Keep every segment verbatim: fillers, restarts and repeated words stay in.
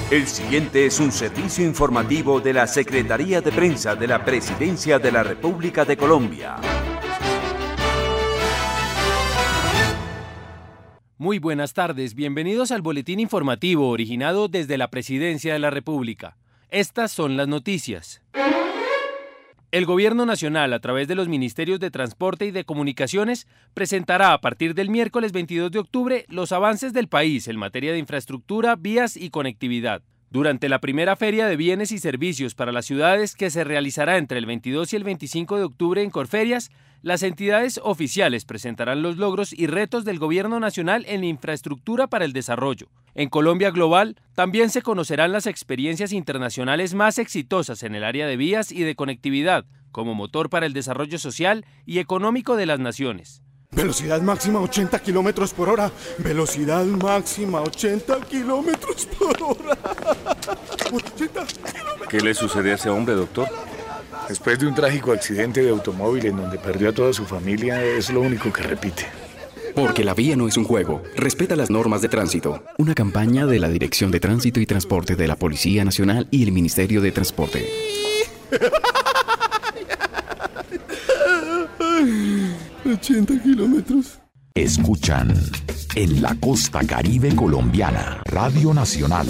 El siguiente es un servicio informativo de la Secretaría de Prensa de la Presidencia de la República de Colombia. Muy buenas tardes, bienvenidos al boletín informativo originado desde la Presidencia de la República. Estas son las noticias. El Gobierno Nacional, a través de los Ministerios de Transporte y de Comunicaciones, presentará a partir del miércoles veintidós de octubre los avances del país en materia de infraestructura, vías y conectividad. Durante la primera Feria de Bienes y Servicios para las Ciudades, que se realizará entre el veintidós y el veinticinco de octubre en Corferias, las entidades oficiales presentarán los logros y retos del Gobierno Nacional en infraestructura para el desarrollo. En Colombia Global también se conocerán las experiencias internacionales más exitosas en el área de vías y de conectividad, como motor para el desarrollo social y económico de las naciones. Velocidad máxima ochenta kilómetros por hora. Velocidad máxima ochenta kilómetros por hora. ochenta kilómetros. ¿Qué le sucede a ese hombre, doctor? Después de un trágico accidente de automóvil en donde perdió a toda su familia, es lo único que repite. Porque la vía no es un juego. Respeta las normas de tránsito. Una campaña de la Dirección de Tránsito y Transporte de la Policía Nacional y el Ministerio de Transporte. ochenta kilómetros. Escuchan en la costa caribe colombiana, Radio Nacional.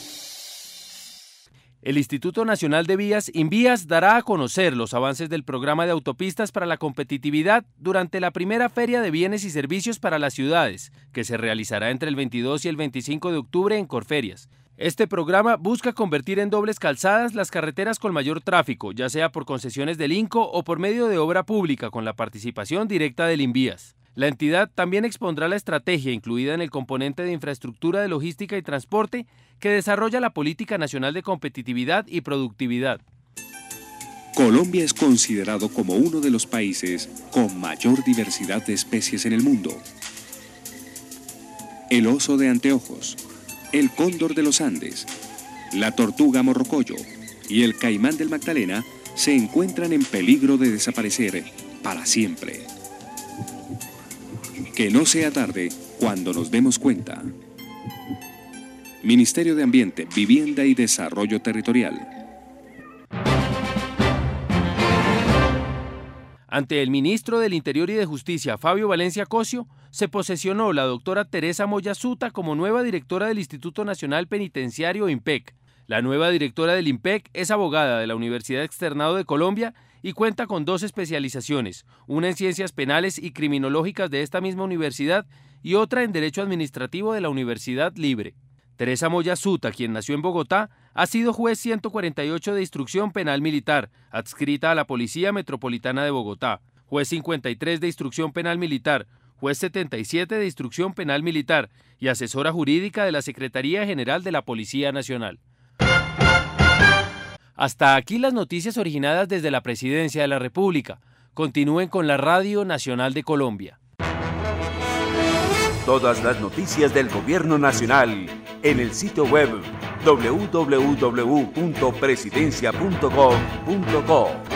El Instituto Nacional de Vías, INVÍAS, dará a conocer los avances del programa de autopistas para la competitividad durante la primera Feria de Bienes y Servicios para las Ciudades, que se realizará entre el veintidós y el veinticinco de octubre en Corferias. Este programa busca convertir en dobles calzadas las carreteras con mayor tráfico, ya sea por concesiones del INCO o por medio de obra pública con la participación directa del INVÍAS. La entidad también expondrá la estrategia incluida en el componente de infraestructura de logística y transporte que desarrolla la Política Nacional de Competitividad y Productividad. Colombia es considerado como uno de los países con mayor diversidad de especies en el mundo. El oso de anteojos, el cóndor de los Andes, la tortuga morrocoyo y el caimán del Magdalena se encuentran en peligro de desaparecer para siempre. Que no sea tarde cuando nos demos cuenta. Ministerio de Ambiente, Vivienda y Desarrollo Territorial. Ante el ministro del Interior y de Justicia, Fabio Valencia Cosio, se posesionó la doctora Teresa Moya Zuta como nueva directora del Instituto Nacional Penitenciario INPEC. La nueva directora del INPEC es abogada de la Universidad Externado de Colombia y cuenta con dos especializaciones, una en Ciencias Penales y Criminológicas de esta misma universidad y otra en Derecho Administrativo de la Universidad Libre. Teresa Moya Zuta, quien nació en Bogotá, ha sido juez ciento cuarenta y ocho de Instrucción Penal Militar, adscrita a la Policía Metropolitana de Bogotá, juez cincuenta y tres de Instrucción Penal Militar, juez setenta y siete de Instrucción Penal Militar y asesora jurídica de la Secretaría General de la Policía Nacional. Hasta aquí las noticias originadas desde la Presidencia de la República. Continúen con la Radio Nacional de Colombia. Todas las noticias del Gobierno Nacional en el sitio web doble u doble u doble u punto presidencia punto gov punto co.